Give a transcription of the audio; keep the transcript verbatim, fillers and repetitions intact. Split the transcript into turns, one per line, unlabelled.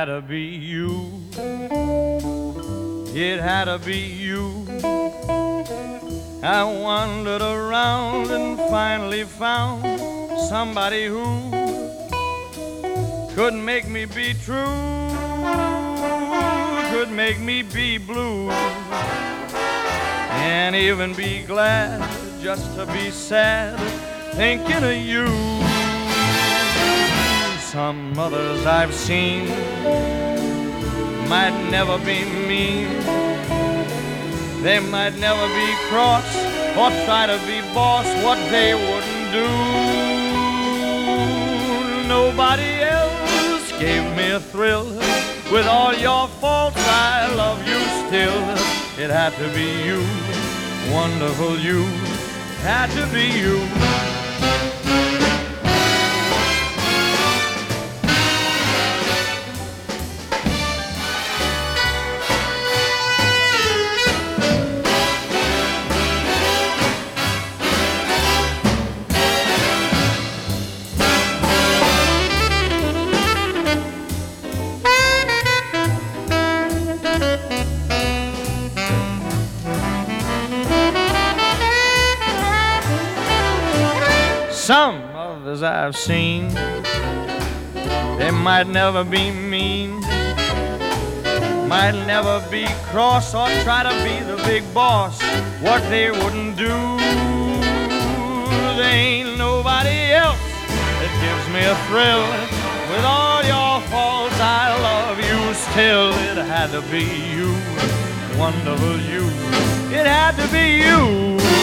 to be you. It had to be you. I wandered around and finally found somebody who could make me be true, could make me be blue, and even be glad just to be sad thinking of you. Some others I've seen might never be mean, they might never be cross or try to be boss, what they wouldn't do. Nobody else gave me a thrill. With all your faults, I love you still. It had to be you, wonderful you, had to be you. Some others I've seen, they might never be mean, might never be cross or try to be the big boss, what they wouldn't do. There ain't nobody else that gives me a thrill. With all your faults, I love you still. It had to be you, wonderful you. It had to be you.